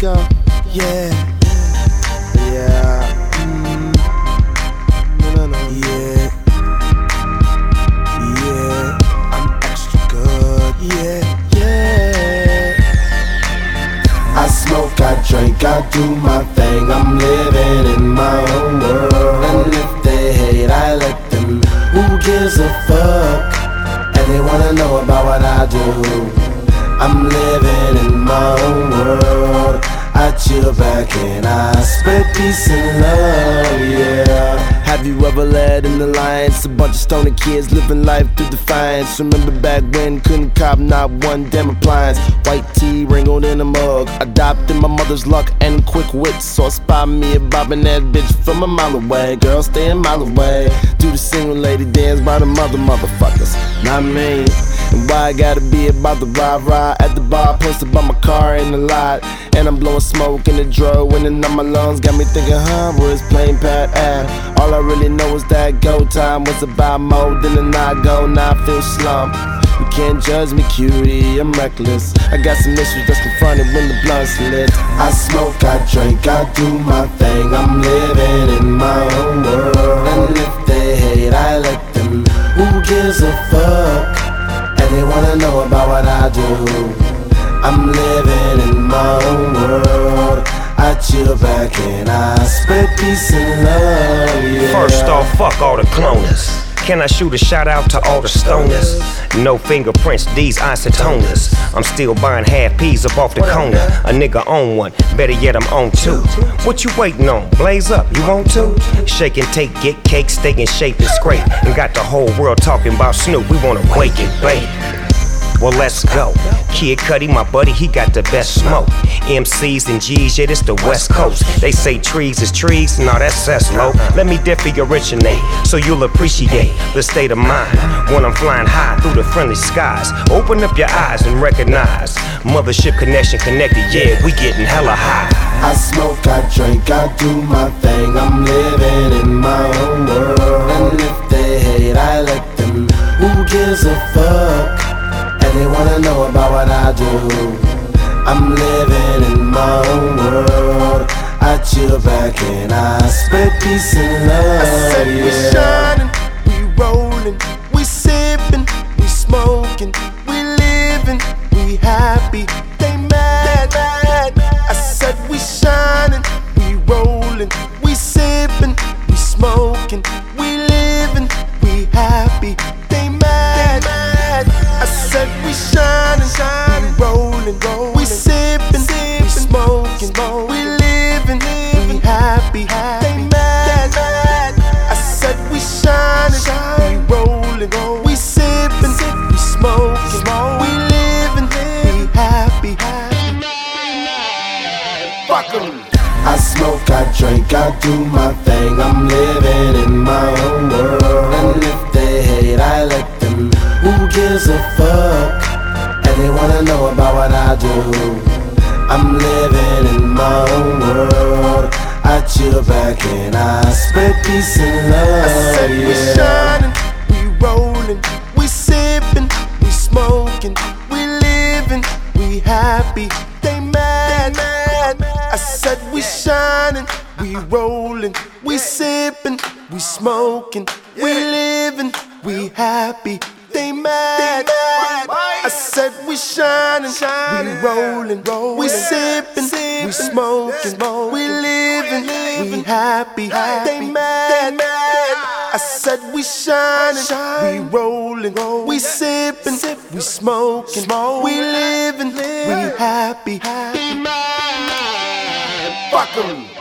y'all? Yeah. Yeah. Yeah. Yeah. I'm extra good. Yeah. Yeah. I smoke, I drink, I do my thing. I'm living in my own world. And if they hate, I let them. Who gives a fuck? And they wanna know about what I do. I'm living in my own world. I chill back and I spread peace and love, yeah. Have you ever led an alliance? A bunch of stoner kids living life through defiance. Remember back when couldn't cop not one damn appliance. White tea wrinkled in a mug. Adopted my mother's luck and quick wit. So spot me a bobbing that bitch from a mile away. Girl, stay a mile away. Do the single lady dance by the motherfuckers. Not me. And why I gotta be about the rah-rah at the bar, posted by my car in the lot. And I'm blowing smoke in the drug, winning on my lungs. Got me thinking, where's plain Pat at? All I really know is that go time was about more than a not go, now I feel slump. You can't judge me, cutie, I'm reckless. I got some issues that's confronted when the blunt's lit. I smoke, I drink, I do my thing. I'm living in my own world. And if they hate, I let them. Who gives a fuck? And they wanna know about what I do. I'm living in my own world. I chill back and I spread peace and love, yeah. First off, fuck all the cloners. Can I shoot a shout out to all the stoners? No fingerprints, these isotoners. I'm still buying half peas up off the corner. A nigga on one, better yet I'm on two. What you waiting on? Blaze up, you want to? Shake and take, get cake, stay in shape and scrape. And got the whole world talking about Snoop, we wanna wake and bake. Well, let's go. Kid Cudi, my buddy, he got the best smoke. MCs and G's, yeah, this the West Coast. They say trees is trees, nah, that's low. Let me differentiate, so you'll appreciate the state of mind when I'm flying high through the friendly skies. Open up your eyes and recognize Mothership Connection connected, yeah, we getting hella high. I smoke, I drink, I do my thing. I'm living in my own world. And if they hate, I let them. Who gives a fuck? And they wanna know about what I do. I'm living in my own world. I chill back and I spread peace and love, I said we shining, we rolling, we sipping, we smoking, we living, we happy, they mad. I said we shining, we rolling, we sipping, we smoking, we living, we happy, they mad. I said we shining, we rolling, we sipping, we smoking, we living, we happy, they mad. I said we shining, we rolling, we sipping, we smoking, we living, we happy. Fuck 'em. I smoke, I drink, I do my thing. I'm living in my own world. And if they hate, I let them. Who gives a fuck? And they wanna know about what I do. I'm living in my own world. I chill back and I spread peace and love, I said we shining, we rolling, we sipping, we smoking, we living, we happy, they mad. I said we shining, we rolling, we sipping, we smoking, we living, we happy, they mad. I said we shining, we rolling, we sipping, we smoking, we living, we happy, they mad. I said we shining, we rolling, we sipping, we smoking, we living, we happy. Fuck 'em.